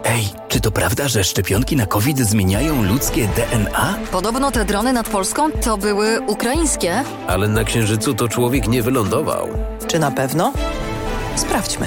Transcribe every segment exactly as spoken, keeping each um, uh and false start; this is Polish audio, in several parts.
Ej, czy to prawda, że szczepionki na COVID zmieniają ludzkie D N A? Podobno te drony nad Polską to były ukraińskie. Ale na Księżycu to człowiek nie wylądował. Czy na pewno? Sprawdźmy.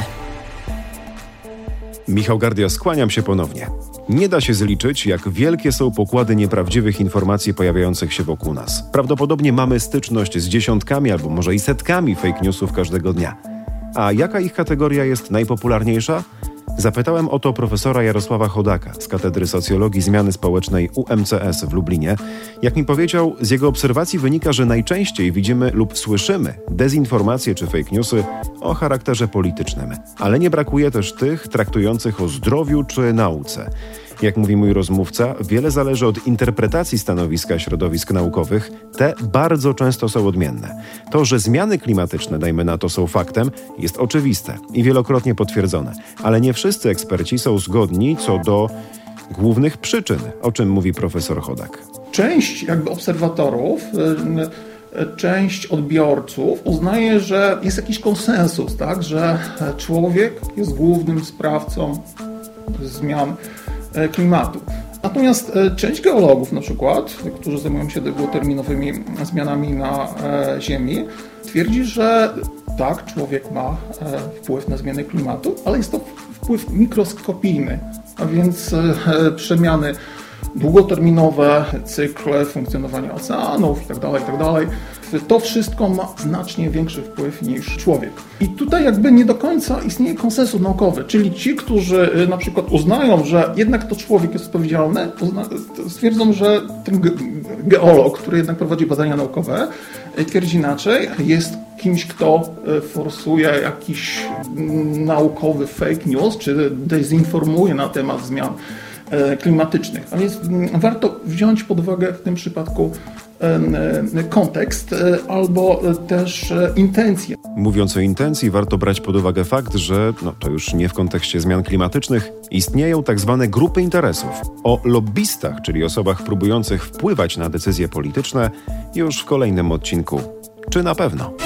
Michał Gardia, skłaniam się ponownie. Nie da się zliczyć, jak wielkie są pokłady nieprawdziwych informacji pojawiających się wokół nas. Prawdopodobnie mamy styczność z dziesiątkami albo może i setkami fake newsów każdego dnia. A jaka ich kategoria jest najpopularniejsza? Zapytałem o to profesora Jarosława Chodaka z Katedry Socjologii Zmiany Społecznej U M C S w Lublinie. Jak mi powiedział, z jego obserwacji wynika, że najczęściej widzimy lub słyszymy dezinformacje czy fake newsy o charakterze politycznym. Ale nie brakuje też tych traktujących o zdrowiu czy nauce. Jak mówi mój rozmówca, wiele zależy od interpretacji stanowiska środowisk naukowych. Te bardzo często są odmienne. To, że zmiany klimatyczne, dajmy na to, są faktem, jest oczywiste i wielokrotnie potwierdzone. Ale nie wszyscy eksperci są zgodni co do głównych przyczyn, o czym mówi profesor Chodak. Część jakby obserwatorów, część odbiorców uznaje, że jest jakiś konsensus, tak, że człowiek jest głównym sprawcą zmian klimatu. Natomiast część geologów na przykład, którzy zajmują się długoterminowymi zmianami na Ziemi, twierdzi, że tak, człowiek ma wpływ na zmianę klimatu, ale jest to wpływ mikroskopijny, a więc przemiany długoterminowe, cykle funkcjonowania oceanów itd., itd. To wszystko ma znacznie większy wpływ niż człowiek. I tutaj jakby nie do końca istnieje konsensus naukowy, czyli ci, którzy na przykład uznają, że jednak to człowiek jest odpowiedzialny, stwierdzą, że ten geolog, który jednak prowadzi badania naukowe, twierdzi inaczej, jest kimś, kto forsuje jakiś naukowy fake news, czy dezinformuje na temat zmian klimatycznych. A więc warto wziąć pod uwagę w tym przypadku kontekst albo też intencje. Mówiąc o intencji, warto brać pod uwagę fakt, że no to już nie w kontekście zmian klimatycznych istnieją tak zwane grupy interesów. O lobbystach, czyli osobach próbujących wpływać na decyzje polityczne, już w kolejnym odcinku. Czy na pewno?